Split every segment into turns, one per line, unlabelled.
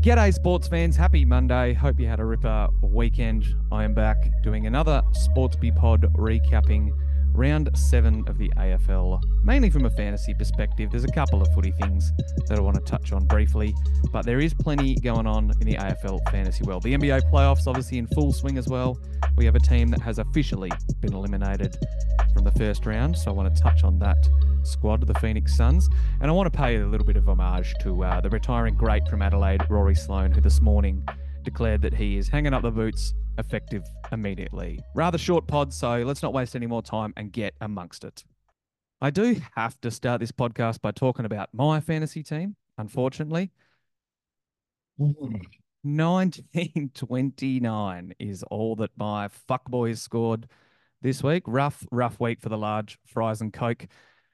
G'day, sports fans. Happy Monday. Hope you had a ripper weekend. I am back doing another Sportsby pod recapping round 7 of the AFL, mainly from a fantasy perspective. There's a couple of footy things that I want to touch on briefly, but there is plenty going on in the AFL fantasy world. The NBA playoffs obviously in full swing as well. We have a team that has officially been eliminated from the first round, so I want to touch on that squad, the Phoenix Suns. And I want to pay a little bit of homage to the retiring great from Adelaide, Rory Sloane, who this morning declared that he is hanging up the boots effective immediately. Rather short pod, so let's not waste any more time and get amongst it. I do have to start this podcast by talking about my fantasy team, unfortunately. 1929 is all that my fuckboys scored this week. Rough week for the large fries and Coke.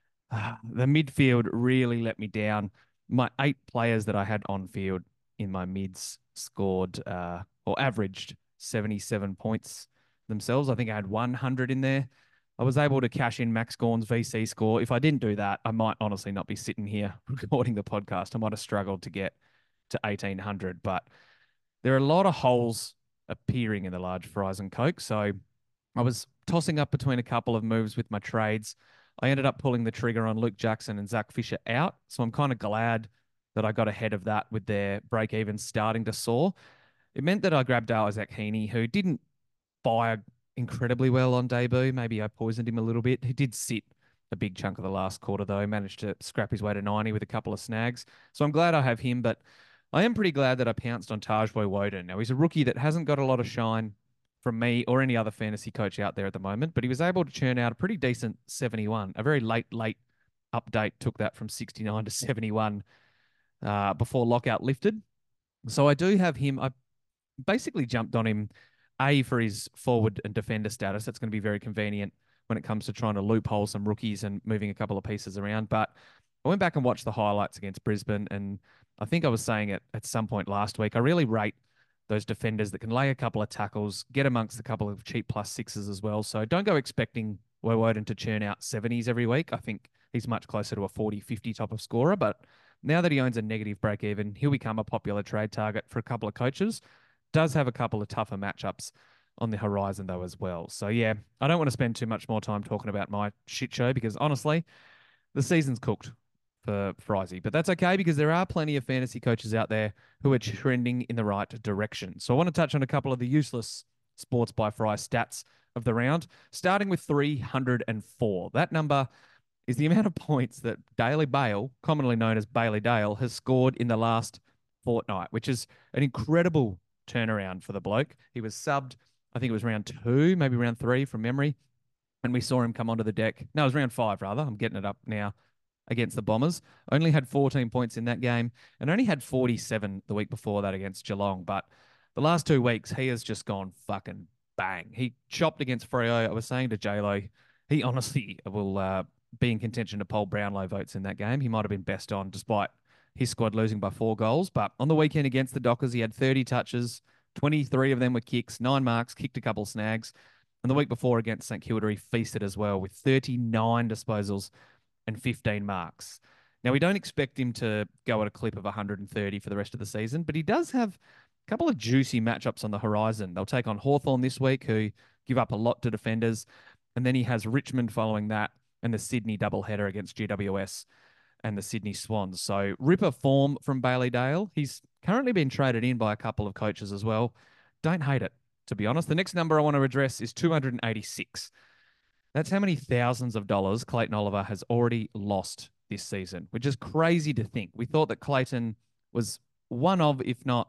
The midfield really let me down. My 8 players that I had on field in my mids scored or averaged 77 points themselves. I think I had 100 in there. I was able to cash in Max Gawn's VC score. If I didn't do that, I might honestly not be sitting here recording the podcast. I might have struggled to get to 1800, but there are a lot of holes appearing in the large fries and Coke. So I was tossing up between a couple of moves with my trades. I ended up pulling the trigger on Luke Jackson and Zach Fisher out. So I'm kind of glad that I got ahead of that with their break even starting to soar. It meant that I grabbed Isaac Heaney, who didn't fire incredibly well on debut. Maybe I poisoned him a little bit. He did sit a big chunk of the last quarter, though. He managed to scrap his way to 90 with a couple of snags. So I'm glad I have him, but I am pretty glad that I pounced on Tajboy Woden. Now, he's a rookie that hasn't got a lot of shine from me or any other fantasy coach out there at the moment, but he was able to churn out a pretty decent 71. A very late update took that from 69 to 71 before lockout lifted. So I do have him. I basically jumped on him, A, for his forward and defender status. That's going to be very convenient when it comes to trying to loophole some rookies and moving a couple of pieces around. But I went back and watched the highlights against Brisbane, and I think I was saying it at some point last week. I really rate those defenders that can lay a couple of tackles, get amongst a couple of cheap plus sixes as well. So don't go expecting Woden to churn out 70s every week. I think he's much closer to a 40, 50 type of scorer. But now that he owns a negative break even, he'll become a popular trade target for a couple of coaches. Does have a couple of tougher matchups on the horizon, though, as well. So, yeah, I don't want to spend too much more time talking about my shit show because honestly, the season's cooked for Frizy. But that's okay because there are plenty of fantasy coaches out there who are trending in the right direction. So I want to touch on a couple of the useless Sports by Fry stats of the round, starting with 304. That number is the amount of points that Daly Bale, commonly known as Bailey Dale, has scored in the last fortnight, which is an incredible turnaround for the bloke. He was subbed, I think it was round 2, maybe round 3 from memory, and we saw him come onto the deck. No, it was round 5, rather. I'm getting it up now against the Bombers. Only had 14 points in that game and only had 47 the week before that against Geelong. But the last 2 weeks, he has just gone fucking bang. He chopped against Freo. I was saying to J-Lo, he honestly will be in contention to poll Brownlow votes in that game. He might have been best on despite his squad losing by 4 goals. But on the weekend against the Dockers, he had 30 touches, 23 of them were kicks, 9 marks, kicked a couple of snags. And the week before against St Kilda, he feasted as well with 39 disposals and 15 marks. Now, we don't expect him to go at a clip of 130 for the rest of the season, but he does have a couple of juicy matchups on the horizon. They'll take on Hawthorn this week, who give up a lot to defenders. And then he has Richmond following that and the Sydney doubleheader against GWS and the Sydney Swans. So ripper form from Bailey Dale. He's currently been traded in by a couple of coaches as well. Don't hate it, to be honest. The next number I want to address is 286. That's how many thousands of dollars Clayton Oliver has already lost this season, which is crazy to think. We thought that Clayton was one of, if not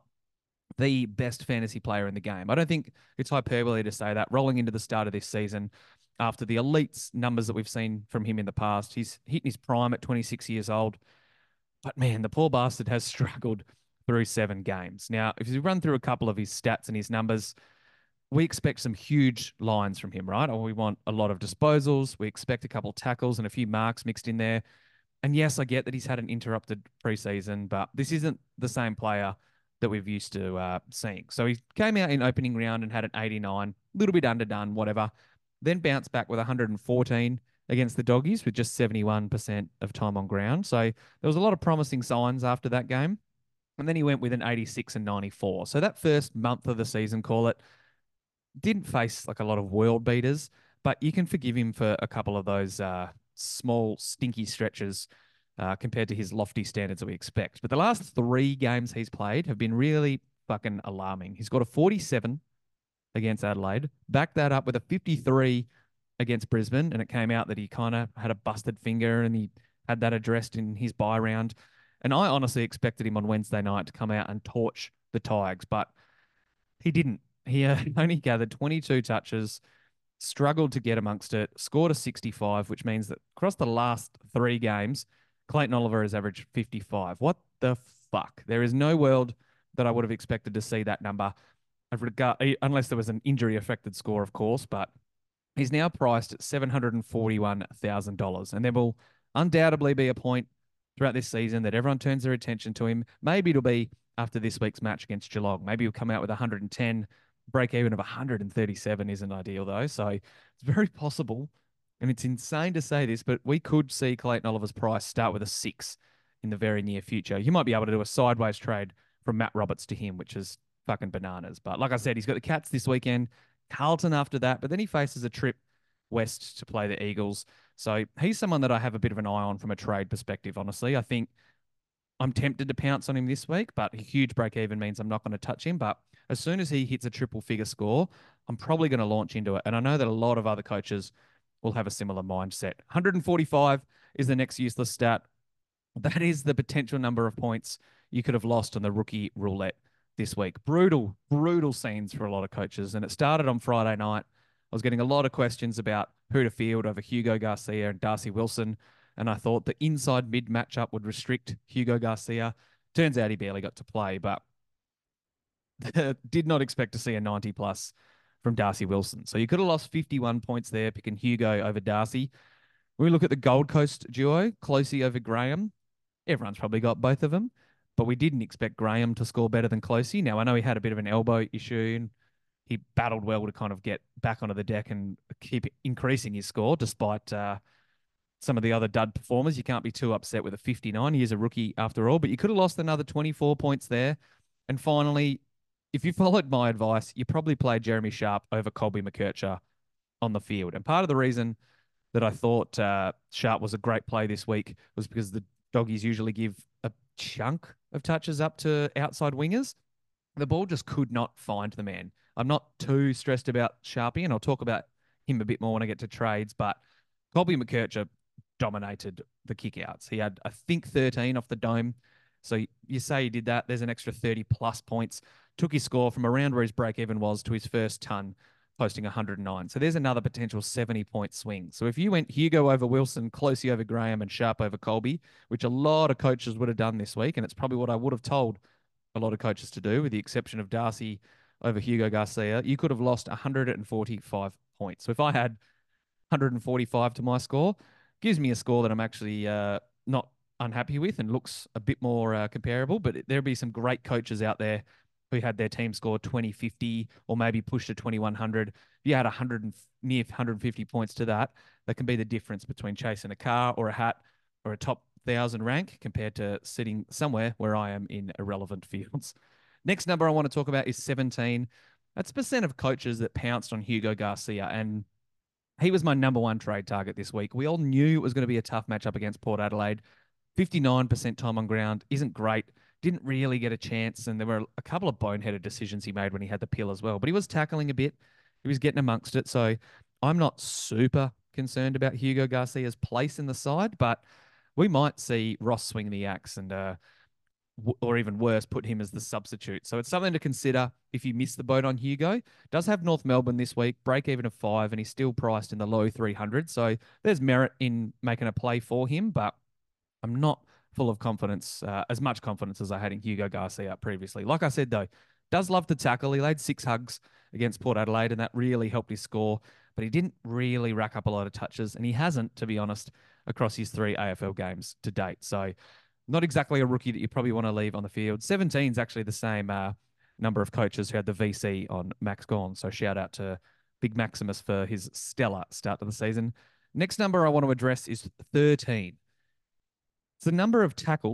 the best fantasy player in the game. I don't think it's hyperbole to say that. Rolling into the start of this season, after the elite numbers that we've seen from him in the past, he's hitting his prime at 26 years old. But man, the poor bastard has struggled through 7 games. Now, if you run through a couple of his stats and his numbers, we expect some huge lines from him, right? Or we want a lot of disposals. We expect a couple tackles and a few marks mixed in there. And yes, I get that he's had an interrupted preseason, but this isn't the same player that we've used to seeing. So he came out in opening round and had an 89, a little bit underdone, whatever. Then bounced back with 114 against the Doggies with just 71% of time on ground. So there was a lot of promising signs after that game. And then he went with an 86 and 94. So that first month of the season, call it, didn't face like a lot of world beaters, but you can forgive him for a couple of those small, stinky stretches compared to his lofty standards that we expect. But the last three games he's played have been really fucking alarming. He's got a 47 against Adelaide, backed that up with a 53 against Brisbane, and it came out that he kind of had a busted finger and he had that addressed in his bye round. And I honestly expected him on Wednesday night to come out and torch the Tigers, but he didn't. He only gathered 22 touches, struggled to get amongst it, scored a 65, which means that across the last three games, Clayton Oliver has averaged 55. What the fuck? There is no world that I would have expected to see that number, unless there was an injury affected score, of course, but he's now priced at $741,000. And there will undoubtedly be a point throughout this season that everyone turns their attention to him. Maybe it'll be after this week's match against Geelong. Maybe he'll come out with 110. Break even of 137 isn't ideal, though. So it's very possible. And it's insane to say this, but we could see Clayton Oliver's price start with a six in the very near future. You might be able to do a sideways trade from Matt Roberts to him, which is fucking bananas. But like I said, he's got the Cats this weekend. Carlton after that, but then he faces a trip west to play the Eagles. So he's someone that I have a bit of an eye on from a trade perspective, honestly. I think I'm tempted to pounce on him this week, but a huge break even means I'm not going to touch him. But as soon as he hits a triple figure score, I'm probably going to launch into it. And I know that a lot of other coaches will have a similar mindset. 145 is the next useless stat. That is the potential number of points you could have lost on the rookie roulette this week. Brutal, brutal scenes for a lot of coaches. And it started on Friday night. I was getting a lot of questions about who to field over Hugo Garcia and Darcy Wilson. And I thought the inside mid matchup would restrict Hugo Garcia. Turns out he barely got to play, but did not expect to see a 90 plus from Darcy Wilson. So you could have lost 51 points there picking Hugo over Darcy. When we look at the Gold Coast duo, Closey over Graham, everyone's probably got both of them, but we didn't expect Graham to score better than Closey. Now, I know he had a bit of an elbow issue and he battled well to kind of get back onto the deck and keep increasing his score despite some of the other dud performers. You can't be too upset with a 59. He is a rookie after all, but you could have lost another 24 points there. And finally, if you followed my advice, you probably played Jeremy Sharp over Colby McKercher on the field. And part of the reason that I thought Sharp was a great play this week was because the doggies usually give a chunk of touches up to outside wingers. The ball just could not find the man. I'm not too stressed about Sharpie, and I'll talk about him a bit more when I get to trades, but Colby McKercher dominated the kickouts. He had, I think, 13 off the dome. So you say he did that. There's an extra 30 plus points. Took his score from around where his break even was to his first ton, posting 109. So there's another potential 70-point swing. So if you went Hugo over Wilson, Closey over Graham, and Sharp over Colby, which a lot of coaches would have done this week, and it's probably what I would have told a lot of coaches to do, with the exception of Darcy over Hugo Garcia, you could have lost 145 points. So if I had 145 to my score, gives me a score that I'm actually not unhappy with and looks a bit more comparable. But there'll be some great coaches out there who had their team score 2050 or maybe pushed to 2100. If you had 100 near 150 points to that, that can be the difference between chasing a car or a hat or a top 1,000 rank compared to sitting somewhere where I am in irrelevant fields. Next number I want to talk about is 17. That's percent of coaches that pounced on Hugo Garcia, and he was my number one trade target this week. We all knew it was going to be a tough matchup against Port Adelaide. 59% time on ground isn't great. Didn't really get a chance, and there were a couple of boneheaded decisions he made when he had the pill as well. But he was tackling a bit. He was getting amongst it. So I'm not super concerned about Hugo Garcia's place in the side, but we might see Ross swing the axe and or even worse, put him as the substitute. So it's something to consider if you miss the boat on Hugo. Does have North Melbourne this week, break even of 5, and he's still priced in the low 300. So there's merit in making a play for him, but I'm not full of confidence, as much confidence as I had in Hugo Garcia previously. Like I said, though, does love to tackle. He laid 6 hugs against Port Adelaide, and that really helped his score, but he didn't really rack up a lot of touches, and he hasn't, to be honest, across his 3 AFL games to date. So not exactly a rookie that you probably want to leave on the field. 17 is actually the same number of coaches who had the VC on Max Gawn. So shout out to Big Maximus for his stellar start to the season. Next number I want to address is 13. It's the number of tackles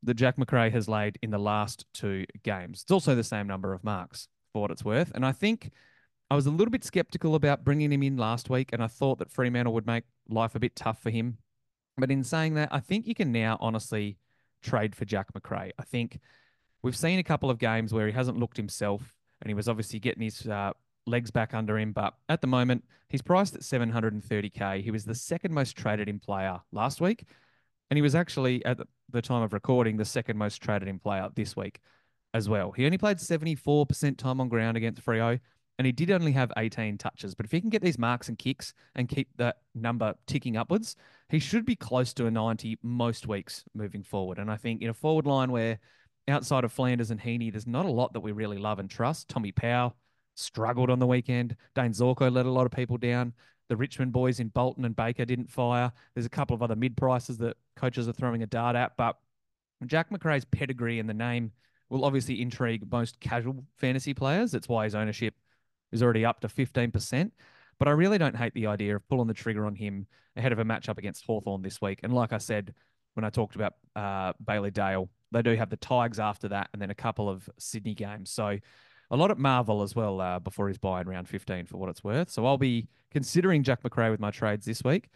that Jack Macrae has laid in the last two games. It's also the same number of marks for what it's worth. And I think I was a little bit skeptical about bringing him in last week, and I thought that Fremantle would make life a bit tough for him. But in saying that, I think you can now honestly trade for Jack Macrae. I think we've seen a couple of games where he hasn't looked himself, and he was obviously getting his legs back under him. But at the moment, he's priced at 730k. He was the second most traded in player last week, and he was actually, at the time of recording, the second most traded in player this week as well. He only played 74% time on ground against Freo, and he did only have 18 touches. But if he can get these marks and kicks and keep that number ticking upwards, he should be close to a 90 most weeks moving forward. And I think in a forward line where outside of Flanders and Heaney, there's not a lot that we really love and trust. Tommy Powell struggled on the weekend. Dane Zorko let a lot of people down. The Richmond boys in Bolton and Baker didn't fire. There's a couple of other mid prices that coaches are throwing a dart at, but Jack Macrae's pedigree and the name will obviously intrigue most casual fantasy players. That's why his ownership is already up to 15%. But I really don't hate the idea of pulling the trigger on him ahead of a matchup against Hawthorn this week. And like I said, when I talked about Bailey Dale, they do have the Tigers after that and then a couple of Sydney games. So a lot at Marvel as well before he's buying round 15 for what it's worth. So I'll be considering Jack Macrae with my trades this week.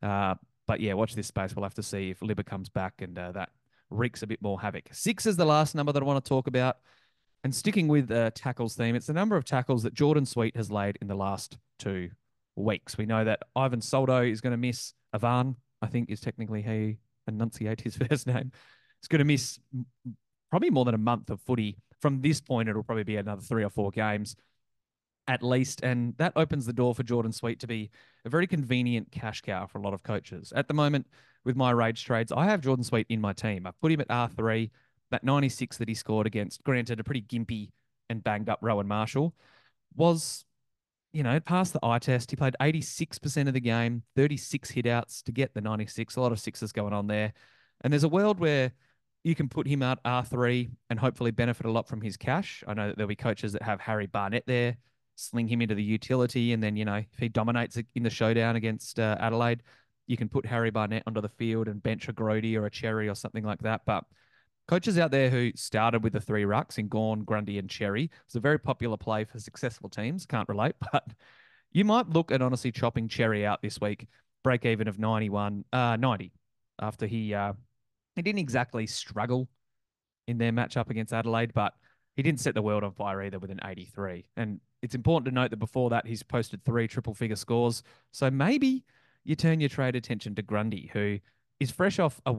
But yeah, watch this space. We'll have to see if Libba comes back and that wreaks a bit more havoc. 6 is the last number that I want to talk about. And sticking with the tackles theme, it's the number of tackles that Jordan Sweet has laid in the last 2 weeks. We know that Ivan Soldo is going to miss Avan, I think is technically how you enunciate his first name. He's going to miss probably more than a month of footy. From this point, it'll probably be another 3 or 4 games at least. And that opens the door for Jordan Sweet to be a very convenient cash cow for a lot of coaches. At the moment, with my rage trades, I have Jordan Sweet in my team. I've put him at R3. That 96 that he scored against, granted, a pretty gimpy and banged up Rowan Marshall, was, passed the eye test. He played 86% of the game, 36 hitouts to get the 96. A lot of sixes going on there. And there's a world where you can put him out R3 and hopefully benefit a lot from his cash. I know that there'll be coaches that have Harry Barnett there, sling him into the utility. And then, if he dominates in the showdown against Adelaide, you can put Harry Barnett onto the field and bench a Grody or a Cherry or something like that. But coaches out there who started with the 3 rucks in Gawn, Grundy, and Cherry, it's a very popular play for successful teams. Can't relate, but you might look at honestly chopping Cherry out this week. Break even of 90 after he didn't exactly struggle in their matchup against Adelaide, but he didn't set the world on fire either with an 83. And it's important to note that before that, he's posted 3 triple-figure scores. So maybe you turn your trade attention to Grundy, who is fresh off a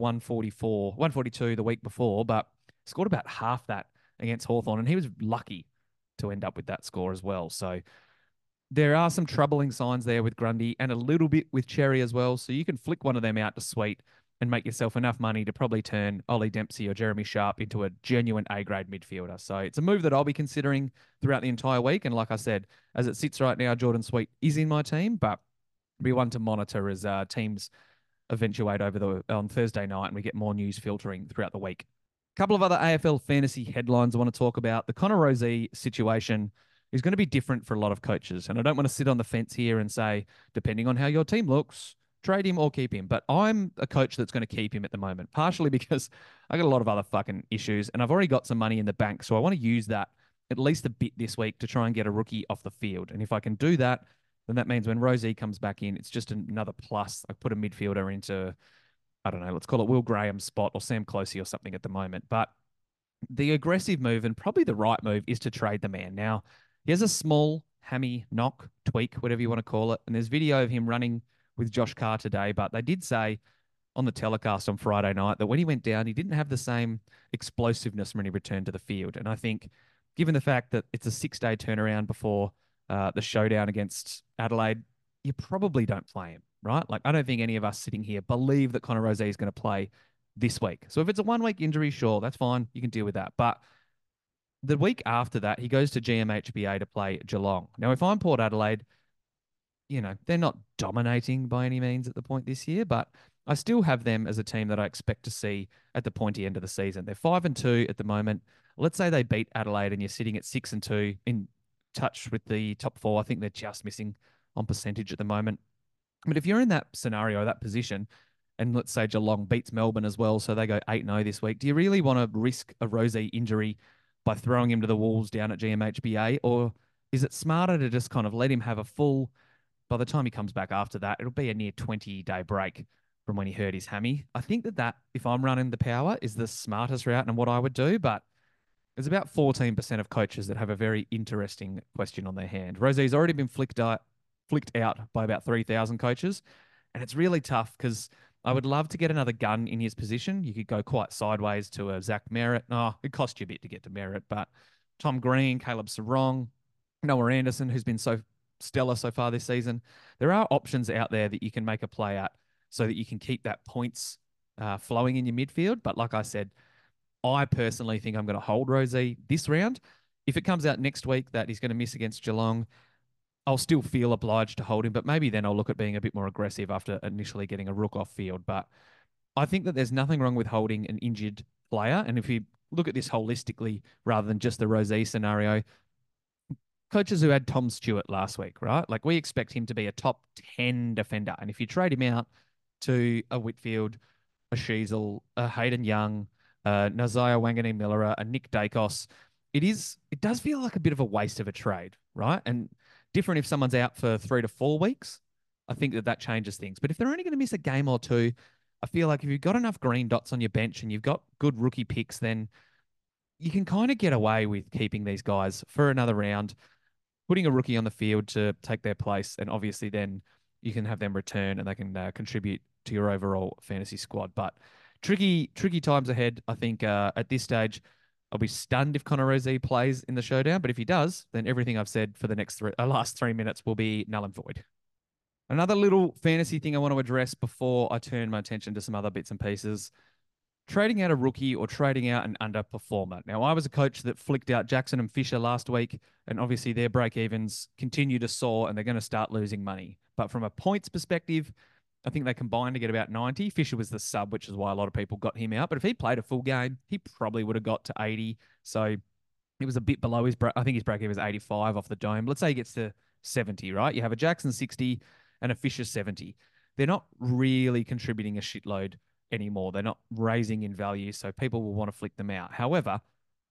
142 the week before, but scored about half that against Hawthorn, and he was lucky to end up with that score as well. So there are some troubling signs there with Grundy and a little bit with Cherry as well. So you can flick one of them out to Sweet and make yourself enough money to probably turn Ollie Dempsey or Jeremy Sharp into a genuine A-grade midfielder. So it's a move that I'll be considering throughout the entire week. And like I said, as it sits right now, Jordan Sweet is in my team, but be one to monitor as teams eventuate on Thursday night and we get more news filtering throughout the week. A couple of other AFL fantasy headlines I want to talk about. The Connor Rozee situation is going to be different for a lot of coaches. And I don't want to sit on the fence here and say, depending on how your team looks, trade him or keep him. But I'm a coach that's going to keep him at the moment, partially because I got a lot of other fucking issues and I've already got some money in the bank. So I want to use that at least a bit this week to try and get a rookie off the field. And if I can do that, then that means when Rozee comes back in, it's just another plus. I put a midfielder into, I don't know, let's call it Will Graham's spot or Sam Closey or something at the moment. But the aggressive move and probably the right move is to trade the man. Now, he has a small hammy knock, tweak, whatever you want to call it. And there's video of him running with Josh Carr today, but they did say on the telecast on Friday night that when he went down, he didn't have the same explosiveness when he returned to the field. And I think given the fact that it's a 6-day turnaround before the showdown against Adelaide, you probably don't play him, right? Like, I don't think any of us sitting here believe that Connor Rozee is going to play this week. So if it's a 1-week injury, sure, that's fine. You can deal with that. But the week after that, he goes to GMHBA to play Geelong. Now, if I'm Port Adelaide, they're not dominating by any means at the point this year, but I still have them as a team that I expect to see at the pointy end of the season. They're 5-2 at the moment. Let's say they beat Adelaide and you're sitting at 6-2 in touch with the top 4. I think they're just missing on percentage at the moment. But if you're in that scenario, that position, and let's say Geelong beats Melbourne as well, so they go 8-0 this week, do you really want to risk a Rozee injury by throwing him to the Wolves down at GMHBA, or is it smarter to just kind of let him have a full, by the time he comes back after that, it'll be a near 20-day break from when he hurt his hammy. I think that if I'm running the power, is the smartest route and what I would do, but there's about 14% of coaches that have a very interesting question on their hand. Rozee's already been flicked out by about 3,000 coaches, and it's really tough because I would love to get another gun in his position. You could go quite sideways to a Zach Merritt. No, it cost you a bit to get to Merritt, but Tom Green, Caleb Sarong, Noah Anderson, who's been so stellar so far this season. There are options out there that you can make a play at so that you can keep that points flowing in your midfield. But like I said, I personally think I'm going to hold Rozee this round. If it comes out next week that he's going to miss against Geelong, I'll still feel obliged to hold him, but maybe then I'll look at being a bit more aggressive after initially getting a rook off field. But I think that there's nothing wrong with holding an injured player. And if you look at this holistically rather than just the Rozee scenario, coaches who had Tom Stewart last week, right? Like we expect him to be a top 10 defender. And if you trade him out to a Whitfield, a Sheasel, a Hayden Young, Nazaya Wangani Miller, a Nick Dacos, it does feel like a bit of a waste of a trade, right? And different if someone's out for 3 to 4 weeks. I think that changes things. But if they're only going to miss a game or two, I feel like if you've got enough green dots on your bench and you've got good rookie picks, then you can kind of get away with keeping these guys for another round, putting a rookie on the field to take their place, and obviously then you can have them return and they can contribute to your overall fantasy squad. But tricky times ahead. I think at this stage, I'll be stunned if Connor Rozee plays in the showdown. But if he does, then everything I've said for the last 3 minutes will be null and void. Another little fantasy thing I want to address before I turn my attention to some other bits and pieces: trading out a rookie or trading out an underperformer. Now, I was a coach that flicked out Jackson and Fisher last week, and obviously their break evens continue to soar and they're going to start losing money. But from a points perspective, I think they combined to get about 90. Fisher was the sub, which is why a lot of people got him out. But if he played a full game, he probably would have got to 80. So it was a bit below his break. I think his break even was 85 off the dome. Let's say he gets to 70, right? You have a Jackson 60 and a Fisher 70. They're not really contributing a shitload anymore. They're not raising in value, so people will want to flick them out. However,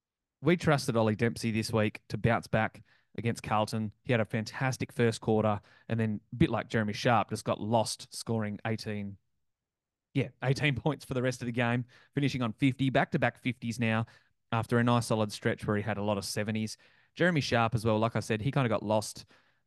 we trusted Ollie Dempsey this week to bounce back against Carlton. He had a fantastic first quarter, and then a bit like Jeremy Sharp, just got lost scoring 18. Yeah, 18 points for the rest of the game, finishing on 50, back-to-back 50s now after a nice solid stretch where he had a lot of 70s. Jeremy Sharp as well, like I said, he kind of got lost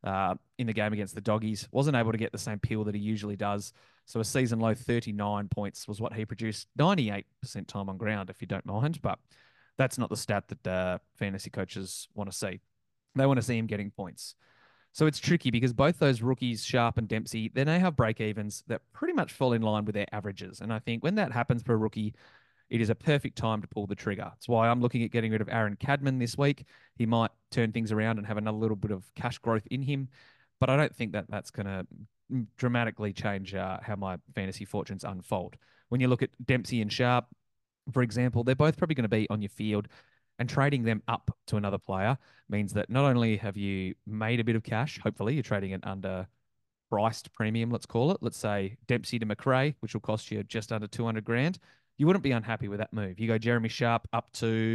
in the game against the Doggies. Wasn't able to get the same peel that he usually does. So a season low 39 points was what he produced. 98% time on ground, if you don't mind. But that's not the stat that fantasy coaches want to see. They want to see him getting points. So it's tricky because both those rookies, Sharp and Dempsey, they now have break evens that pretty much fall in line with their averages. And I think when that happens for a rookie, it is a perfect time to pull the trigger. That's why I'm looking at getting rid of Aaron Cadman this week. He might turn things around and have another little bit of cash growth in him, but I don't think that that's going to dramatically change how my fantasy fortunes unfold. When you look at Dempsey and Sharp, for example, they're both probably going to be on your field, and trading them up to another player means that not only have you made a bit of cash, hopefully you're trading an under priced premium, let's call it. Let's say Dempsey to McRae, which will cost you just under 200 grand. You wouldn't be unhappy with that move. You go Jeremy Sharp up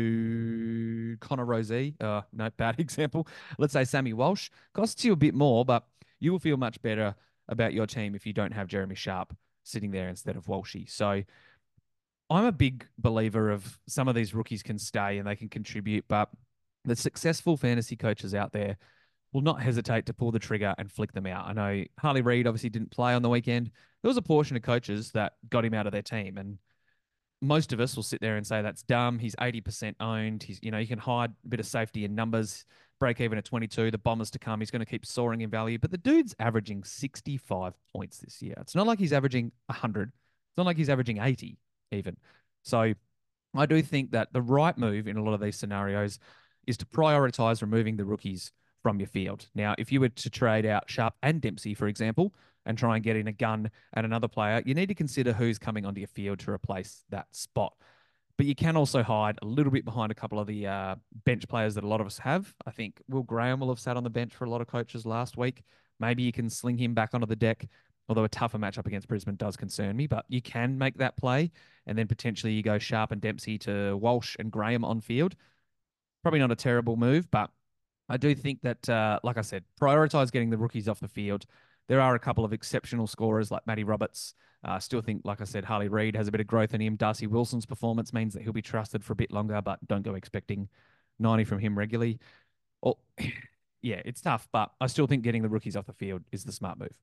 to Connor Rozee. No, bad example. Let's say Sammy Walsh. Costs you a bit more, but you will feel much better about your team if you don't have Jeremy Sharp sitting there instead of Walshy. So I'm a big believer of some of these rookies can stay and they can contribute, but the successful fantasy coaches out there will not hesitate to pull the trigger and flick them out. I know Harley Reid obviously didn't play on the weekend. There was a portion of coaches that got him out of their team, and most of us will sit there and say that's dumb. He's 80% owned. You can hide a bit of safety in numbers, break even at 22, the Bombers to come. He's going to keep soaring in value, but the dude's averaging 65 points this year. It's not like he's averaging 100. It's not like he's averaging 80 even. So I do think that the right move in a lot of these scenarios is to prioritize removing the rookies from your field. Now, if you were to trade out Sharp and Dempsey, for example, and try and get in a gun and another player, you need to consider who's coming onto your field to replace that spot. But you can also hide a little bit behind a couple of the bench players that a lot of us have. I think Will Graham will have sat on the bench for a lot of coaches last week. Maybe you can sling him back onto the deck although a tougher matchup against Brisbane does concern me. But you can make that play, and then potentially you go Sharp and Dempsey to Walsh and Graham on field. Probably not a terrible move, but I do think that, like I said, prioritise getting the rookies off the field. There are a couple of exceptional scorers like Matty Roberts. Still think, like I said, Harley Reid has a bit of growth in him. Darcy Wilson's performance means that he'll be trusted for a bit longer, but don't go expecting 90 from him regularly. Or, yeah, it's tough, but I still think getting the rookies off the field is the smart move.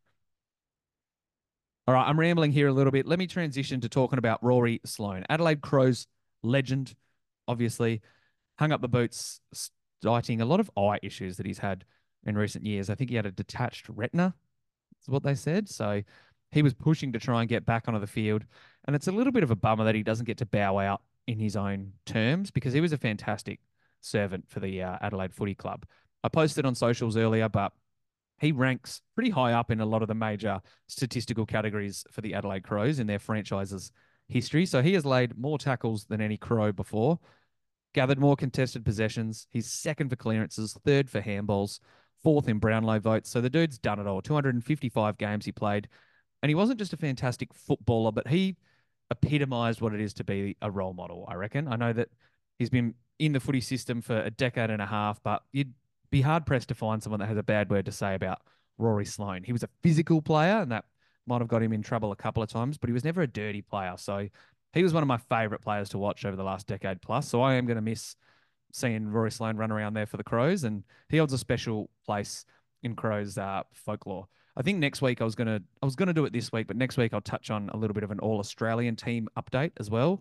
All right, I'm rambling here a little bit. Let me transition to talking about Rory Sloane, Adelaide Crows legend, obviously hung up the boots, citing a lot of eye issues that he's had in recent years. I think he had a detached retina, is what they said. So he was pushing to try and get back onto the field. And it's a little bit of a bummer that he doesn't get to bow out in his own terms because he was a fantastic servant for the Adelaide Footy Club. I posted on socials earlier, but he ranks pretty high up in a lot of the major statistical categories for the Adelaide Crows in their franchise's history. So he has laid more tackles than any Crow before, gathered more contested possessions. He's second for clearances, third for handballs, fourth in Brownlow votes. So the dude's done it all. 255 games he played. And he wasn't just a fantastic footballer, but he epitomised what it is to be a role model, I reckon. I know that he's been in the footy system for a decade and a half, but you'd be hard pressed to find someone that has a bad word to say about Rory Sloane. He was a physical player, and that might have got him in trouble a couple of times, but he was never a dirty player. So he was one of my favourite players to watch over the last decade plus. So I am going to miss seeing Rory Sloane run around there for the Crows, and he holds a special place in Crows folklore. I think next week I was gonna do it this week, but next week I'll touch on a little bit of an All Australian team update as well.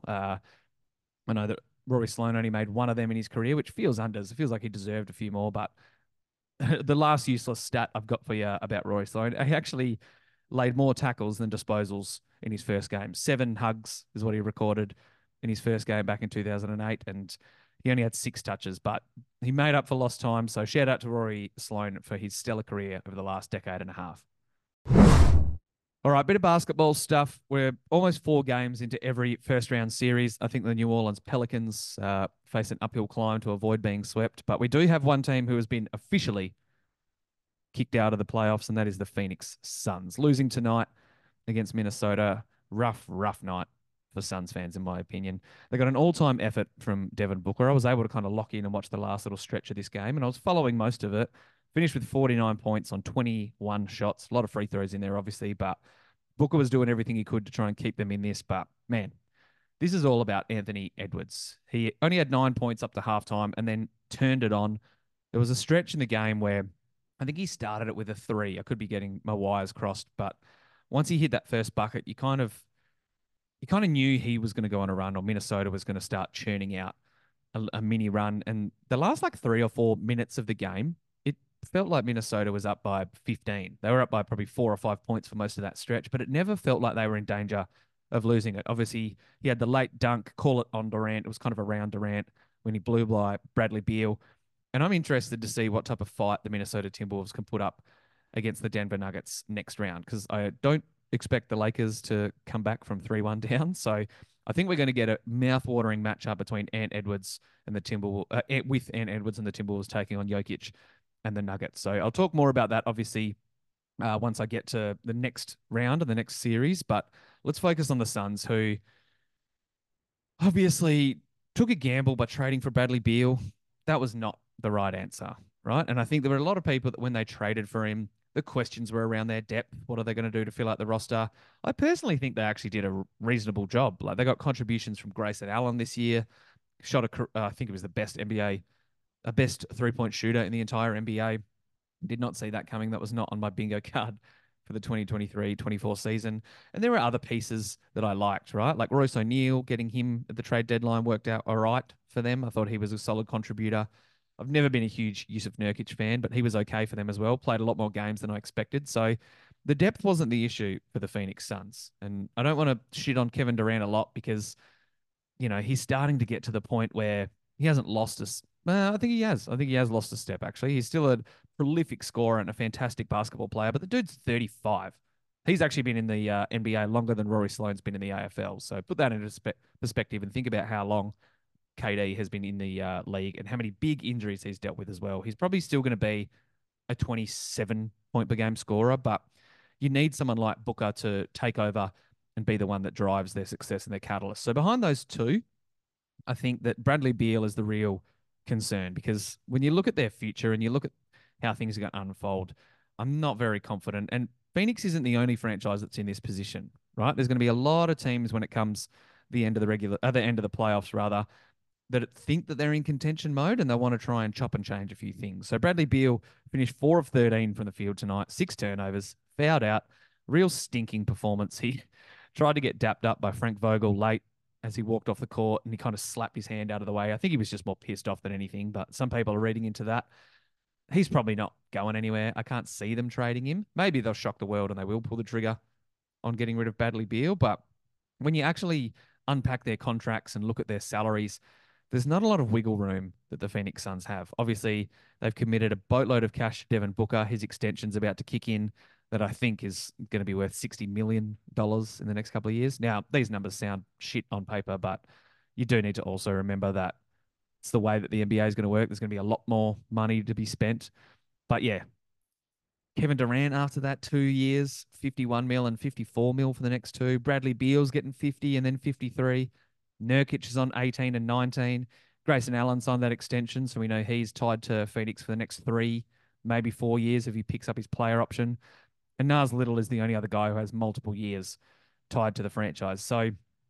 I know that Rory Sloane only made one of them in his career, which feels unders. It feels like he deserved a few more, but the last useless stat I've got for you about Rory Sloane, he actually laid more tackles than disposals in his first game. 7 hugs is what he recorded in his first game back in 2008, and he only had 6 touches, but he made up for lost time. So shout out to Rory Sloane for his stellar career over the last decade and a half. All right, bit of basketball stuff. We're almost 4 games into every first round series. I think the New Orleans Pelicans face an uphill climb to avoid being swept, but we do have one team who has been officially kicked out of the playoffs, and that is the Phoenix Suns. Losing tonight against Minnesota, rough night for Suns fans, in my opinion. They got an all-time effort from Devin Booker. I was able to kind of lock in and watch the last little stretch of this game, and I was following most of it. Finished with 49 points on 21 shots. A lot of free throws in there, obviously, but Booker was doing everything he could to try and keep them in this. But man, this is all about Anthony Edwards. He only had 9 points up to halftime and then turned it on. There was a stretch in the game where I think he started it with a 3. I could be getting my wires crossed, but once he hit that first bucket, you kind of knew he was going to go on a run, or Minnesota was going to start churning out a mini run. And the last like 3 or 4 minutes of the game, it felt like Minnesota was up by 15. They were up by probably 4 or 5 points for most of that stretch, but it never felt like they were in danger of losing it. Obviously, he had the late dunk, call it on Durant. It was kind of around Durant when he blew by Bradley Beal. And I'm interested to see what type of fight the Minnesota Timberwolves can put up against the Denver Nuggets next round, because I don't expect the Lakers to come back from 3-1 down. So I think we're going to get a mouth-watering matchup between Ant Edwards and the Timberwolves, with Ant Edwards and the Timberwolves taking on Jokic and the Nuggets. So I'll talk more about that, obviously, once I get to the next round of the next series. But let's focus on the Suns, who obviously took a gamble by trading for Bradley Beal. That was not the right answer, right? And I think there were a lot of people that when they traded for him, the questions were around their depth. What are they going to do to fill out the roster? I personally think they actually did a reasonable job. Like, they got contributions from Grayson Allen this year. Shot I think it was the best NBA, a best 3-point shooter in the entire NBA. Did not see that coming. That was not on my bingo card for the 2023-24 season. And there were other pieces that I liked, right? Like Royce O'Neal, getting him at the trade deadline worked out all right for them. I thought he was a solid contributor. I've never been a huge Yusuf Nurkic fan, but he was okay for them as well. Played a lot more games than I expected. So the depth wasn't the issue for the Phoenix Suns. And I don't want to shit on Kevin Durant a lot because, he's starting to get to the point where he hasn't lost us. I think he has. I think he has lost a step, actually. He's still a prolific scorer and a fantastic basketball player, but the dude's 35. He's actually been in the NBA longer than Rory Sloane's been in the AFL. So put that into perspective and think about how long KD has been in the league and how many big injuries he's dealt with as well. He's probably still going to be a 27 point per game scorer, but you need someone like Booker to take over and be the one that drives their success and their catalyst. So behind those two, I think that Bradley Beal is the real concern, because when you look at their future and you look at how things are going to unfold, I'm not very confident. And Phoenix isn't the only franchise that's in this position, right? There's going to be a lot of teams when it comes the end of the end of the playoffs rather, that think that they're in contention mode and they want to try and chop and change a few things. So Bradley Beal finished 4 of 13 from the field tonight, 6 turnovers, fouled out, real stinking performance. He tried to get dapped up by Frank Vogel late as he walked off the court, and he kind of slapped his hand out of the way. I think he was just more pissed off than anything, but some people are reading into that. He's probably not going anywhere. I can't see them trading him. Maybe they'll shock the world and they will pull the trigger on getting rid of Bradley Beal. But when you actually unpack their contracts and look at their salaries, there's not a lot of wiggle room that the Phoenix Suns have. Obviously, they've committed a boatload of cash to Devin Booker. His extension's about to kick in, that I think is going to be worth $60 million in the next couple of years. Now, these numbers sound shit on paper, but you do need to also remember that it's the way that the NBA is going to work. There's going to be a lot more money to be spent. But yeah, Kevin Durant after that 2 years, 51 mil and 54 mil for the next two. Bradley Beal's getting 50 and then 53. Nurkic is on 18 and 19. Grayson Allen signed that extension, so we know he's tied to Phoenix for the next 3, maybe 4 years if he picks up his player option. And Nas Little is the only other guy who has multiple years tied to the franchise. So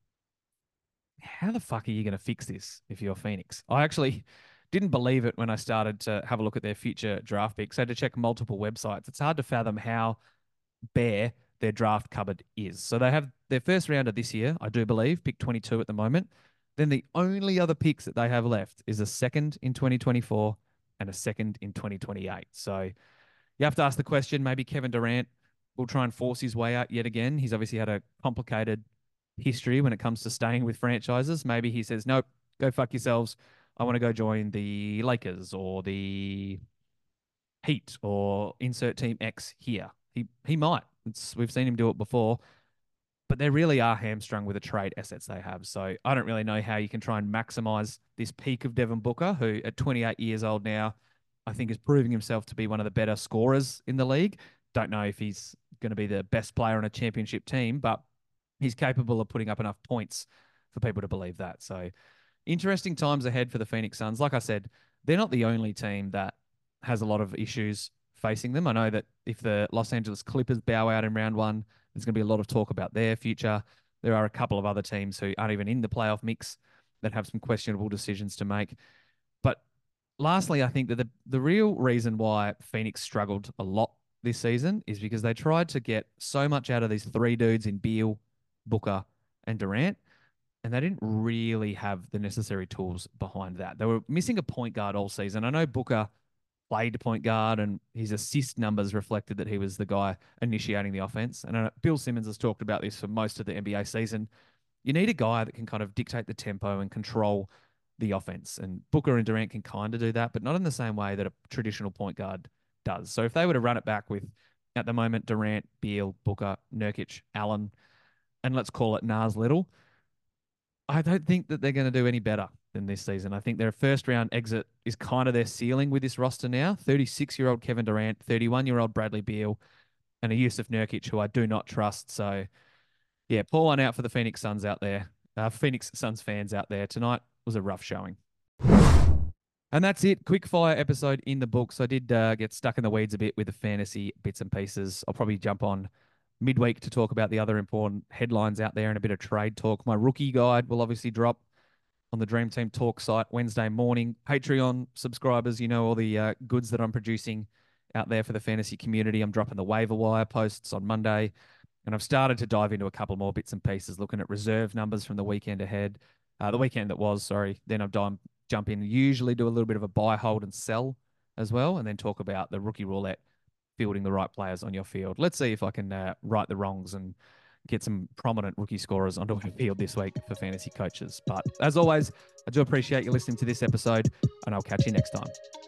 how the fuck are you going to fix this if you're Phoenix? I actually didn't believe it when I started to have a look at their future draft picks. I had to check multiple websites. It's hard to fathom how bare their draft cupboard is. So they have their first rounder this year, I do believe, pick 22 at the moment. Then the only other picks that they have left is a second in 2024 and a second in 2028. So you have to ask the question, maybe Kevin Durant will try and force his way out yet again. He's obviously had a complicated history when it comes to staying with franchises. Maybe he says, nope, go fuck yourselves. I want to go join the Lakers or the Heat or insert team X here. He might. We've seen him do it before, but they really are hamstrung with the trade assets they have. So I don't really know how you can try and maximize this peak of Devin Booker, who at 28 years old now, I think is proving himself to be one of the better scorers in the league. Don't know if he's going to be the best player on a championship team, but he's capable of putting up enough points for people to believe that. So interesting times ahead for the Phoenix Suns. Like I said, they're not the only team that has a lot of issues facing them. I know that if the Los Angeles Clippers bow out in round 1, there's going to be a lot of talk about their future. There are a couple of other teams who aren't even in the playoff mix that have some questionable decisions to make. But lastly, I think that the real reason why Phoenix struggled a lot this season is because they tried to get so much out of these 3 dudes in Beal, Booker, and Durant, and they didn't really have the necessary tools behind that. They were missing a point guard all season. I know Booker played point guard, and his assist numbers reflected that he was the guy initiating the offense. And Bill Simmons has talked about this for most of the NBA season. You need a guy that can kind of dictate the tempo and control the offense. And Booker and Durant can kind of do that, but not in the same way that a traditional point guard does. So if they were to run it back with, at the moment, Durant, Beal, Booker, Nurkic, Allen, and let's call it Nas Little, I don't think that they're going to do any better than this season. I think their first round exit is kind of their ceiling with this roster now. 36-year-old Kevin Durant, 31-year-old Bradley Beal, and a Yusuf Nurkic, who I do not trust. So, yeah, pour one out for the Phoenix Suns out there. Phoenix Suns fans out there. Tonight was a rough showing. And that's it. Quick fire episode in the books. I did get stuck in the weeds a bit with the fantasy bits and pieces. I'll probably jump on midweek to talk about the other important headlines out there and a bit of trade talk. My rookie guide will obviously drop on the Dream Team Talk site Wednesday morning. Patreon subscribers, you know all the goods that I'm producing out there for the fantasy community. I'm dropping the waiver wire posts on Monday, and I've started to dive into a couple more bits and pieces, looking at reserve numbers from the weekend ahead. The weekend that was, sorry. Then I've jump in, usually do a little bit of a buy, hold, and sell as well, and then talk about the rookie roulette, fielding the right players on your field. Let's see if I can right the wrongs and get some prominent rookie scorers onto our field this week for fantasy coaches. But as always, I do appreciate you listening to this episode, and I'll catch you next time.